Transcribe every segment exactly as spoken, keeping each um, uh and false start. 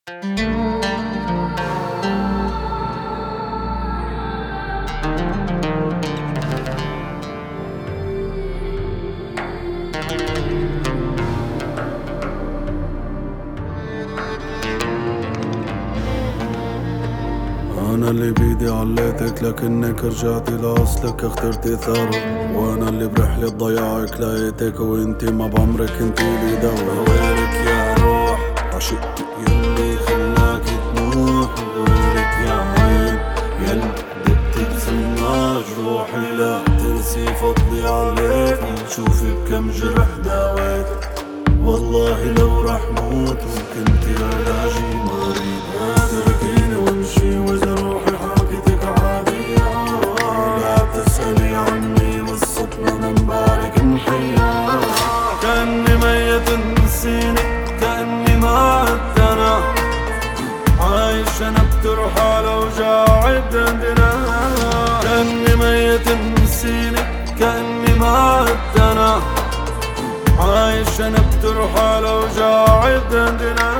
أنا اللي بيدي عليتك لكنك رجعتي لأصلك اخترتي ثروة، وأنا اللي برحلة ضياعك لقيتك وانتي ما بعمرك انتي لي دوا. ويلك يا روح عشقتك يلي خلاكي تنوح، ويلك يا عين يلي بتبتسم جروحي لا تنسي فضلي عليكي. شوفي بكم جرح داويتك والله لو رح موت وكنتي علاجي مريض. تركيني وامشي واذا روحي حاكيتك عادية، لا تسألي عني والصدمة من بالك محية. كأني ميت نسيني كأني ما عدت أنا عايش أنا بترحى لوجاعي بدندنا. كأني ميت نسيني كأني ما عدت أنا عايش أنا بترحى لوجاعي بدندنا.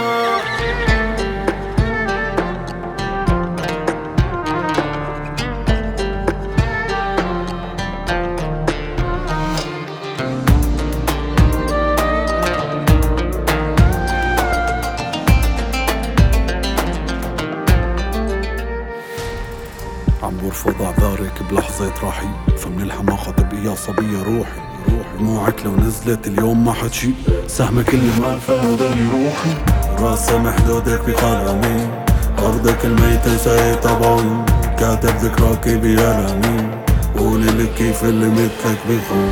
عم برفض اعذارك بلحظة راحي، فمن الحماقة تبقي يا صبية روحي. دموعك لو نزلت اليوم ما حتشي سهمك اللي ما فهدني روحي. راسم حدودك بقلمي أرضك الميتة سايت أبوي، كاتب ذكراكي بألمي قولي لك كيف اللي مثلك بخون.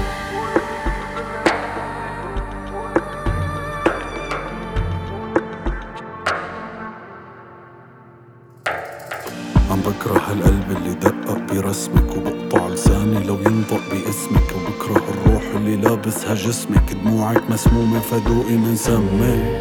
عم بكره القلب اللي دقق برسمك وبقطع لساني لو ينطق باسمك، وبكره الروح اللي لابسها جسمك. دموعك مسمومة فدوقي من سمي.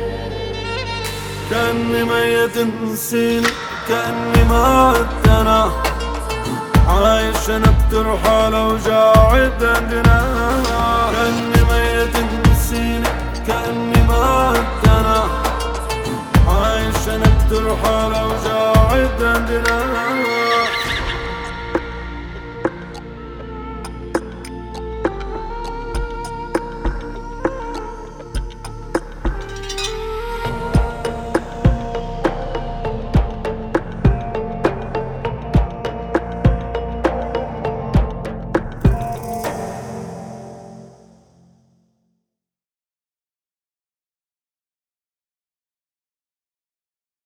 كأني ميت نسيني كأني ما عدت أنا عايش أنا بترحى لوجاعي بدندنا. كأني ميت نسيني كأني ما عدت أنا عايش أنا بترحى